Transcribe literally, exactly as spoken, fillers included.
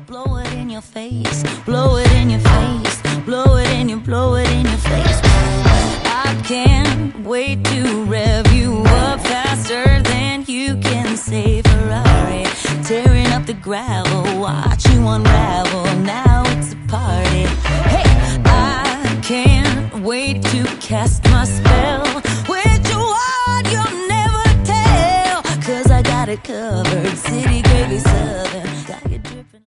blow it in your face, blow it in your face, blow it in your, blow it in your face. I can't wait to rev you up faster than you can say Ferrari. Tearing up the gravel, watch you unravel, now it's a party. Hey, I can't wait to cast my spell